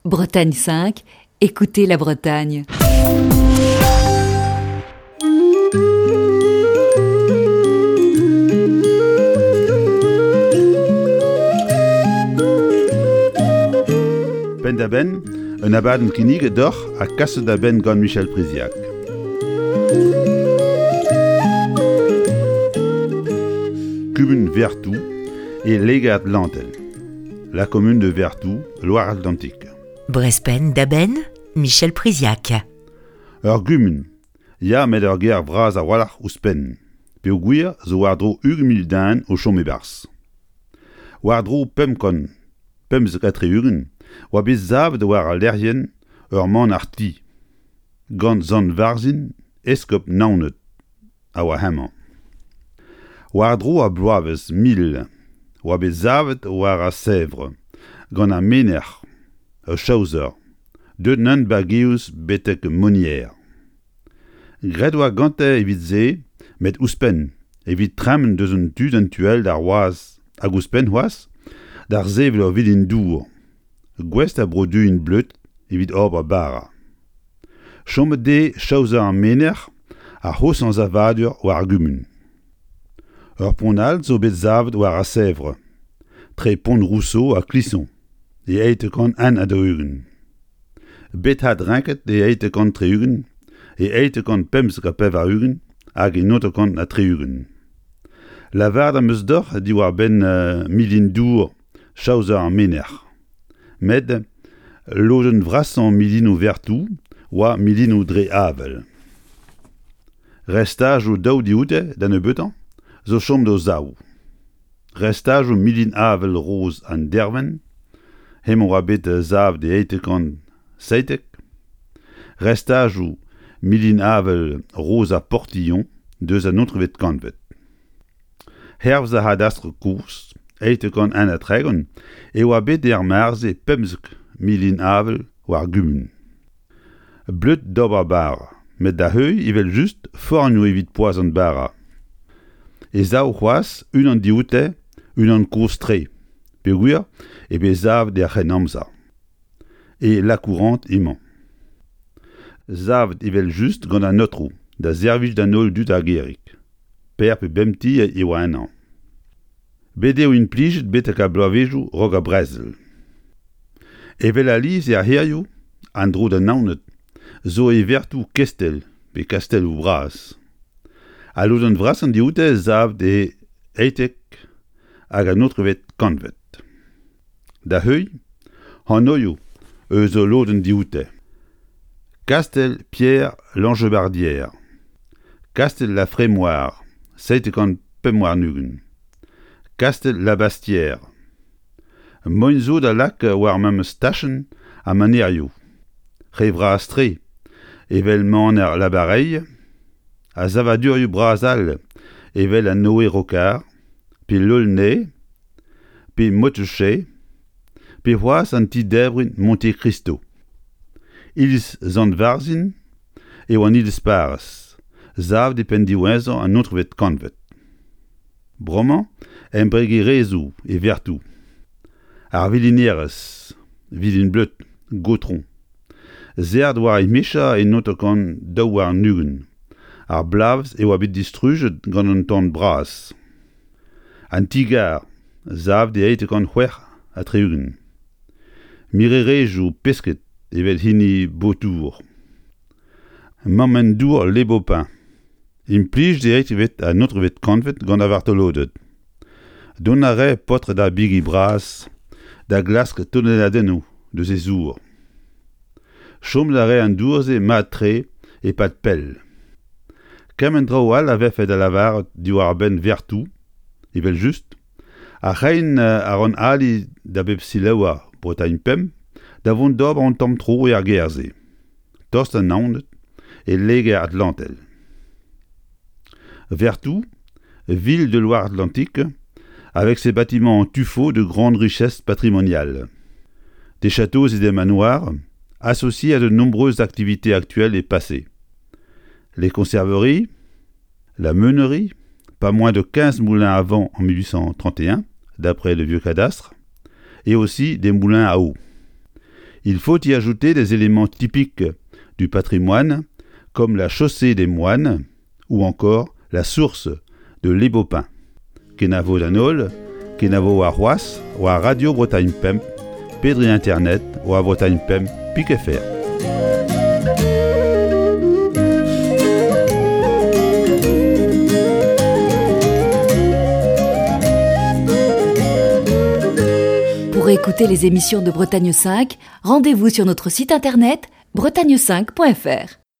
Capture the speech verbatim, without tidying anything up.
Bretagne cinq, écoutez la Bretagne. Ben da ben, un abaden kinig d'or a kasse da ben gant Michel Priziac. Commune Vertou et Légat Lantel, la commune de Vertou, Loire-Atlantique. Brespen d'Aben, Michel Priziac. Ur gumun, ya met ur ger vraz a wallach ouspen, pe o gwir zo war dro ug mil dan o chom e bars. War dro pem kon, pem ze katre ugen, oa bez zav de war a lerien ur man ar ti. Gant zan varzin, eskop naonet, a oa hemañ. War dro a bloavezh mil, oa bez zavet war a Sèvres, gant a mener, a chaozer, de nan bageus betek monier. Gret oa gante evit ze, met ouspen, evit tremen deus un tud an tuel d'ar oaz, hag ouspen oaz, d'ar zevel ur vidin dour. Gwest a brodu in bleut, evit orb a bara. Chomet de chaozer an mener, a hos an zavadur war gumun. Ur ponal zo bet zavet war a Sèvres, tre pont Rousseau a Clisson, e eite kan an a drugen. Bet hat ranket e eite kan treugen, e eite kan pems ka pev a ugen, hag e note kan a treugen. La vard am eus d'or di war ben uh, milin dour chaozer an mener. Med, loden vrasan milin o Vertou, oa milin o dre avel. Restaj o daou dioute dan e beutan, zo chom do zaou. Restaj o milin avel roz an derven, hem oa bet zav de eite kan seitek. Restaj o milin avel roz a portillon, deus an outrevet kanvet. Hervz a hadastre kours, eite kan an a tregon, e oa bet er marze pemzek milin avel war gumun. Bleut dober bara, met da heu ivel just fornio evit poaz an bara. E zaou c'hoaz, un an dioute, un an kours tre. Pe gwir, e be zav de c'hen amza. E la courante iman. Zav ivel just gant an notrou, da zervij d'an ol dut a gerik. Per pe bemti e oa an an. Bede o in plijet betek a bloavejou rog a brezel. Evel a liz e a herioù, an dro da naonet, zo e Vertou kestel, pe kastel ou bras. A loden vras an dioute zav de eitek hag an outrevet kanvet. Da heu, an oio, eus o loden dioute. Kastel Pierre Langebardière. Kastel la Frémoire, seite kan pemoar nugen. Kastel la Bastière. Moinzo da lak war mam stachen a manerio. Revra astre, evel man er la bareille, a zavadurioù brazal, evel a Noé Rocard, pe Lolnay, pe Motechet, pe c'hoaz an ti debrin Monte Cristo. Ils zant varzin, e oan ils paras, zav depen diwezan an outrevet kanvet. Broman, en brege rezou e Vertou. Ar vilinerez, vilin bleut, gotron. Zerd war e mecha e notokan daou war nugen. Ar blavz e oa bet distrujet gant an tan bras. An tigar, zav de eite kan c'hwer a treugen. Mirerejou pesket evel hini botour. Mammen dour lebopin. Implij de eite vet a outrevet kanvet gant a vartolodet. Don a re potre da bigi bras, da glask tonnelladennou de se zour. Chom la re an dourze mat tre e pat pell. Kemen draoual a vef ed a lavar di war ben Vertou, evel just, a rein a ran ali da bep silewa Bretagne pem, da vont dob an tam tro e ar gerze. Tost an naonet e lege at Lantel. Vertou, ville de Loire-Atlantique, avec ses bâtiments en tuffeau de grande richesse patrimoniale. Des châteaux et des manoirs, associés à de nombreuses activités actuelles et passées. Les conserveries, la meunerie, pas moins de quinze moulins à vent en mille huit cent trente et un, d'après le vieux cadastre, et aussi des moulins à eau. Il faut y ajouter des éléments typiques du patrimoine, comme la chaussée des moines ou encore la source de l'Ébopin. Kenavo Danol, Kenavo à Roas ou à Radio Bretagne P E M, Pédri Internet ou à Bretagne P E M, Pique F R. Pour écouter les émissions de Bretagne cinq, rendez-vous sur notre site internet bretagne cinq point f r.